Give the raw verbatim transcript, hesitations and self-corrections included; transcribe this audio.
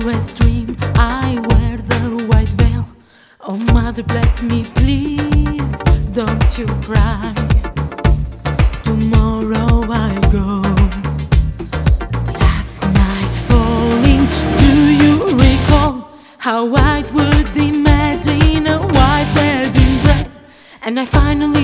always dream I wear the white veil. Oh, Mother, bless me, please, don't you cry. Tomorrow I go. The last night falling, do you recall how white would imagine a white wedding dress? And I finally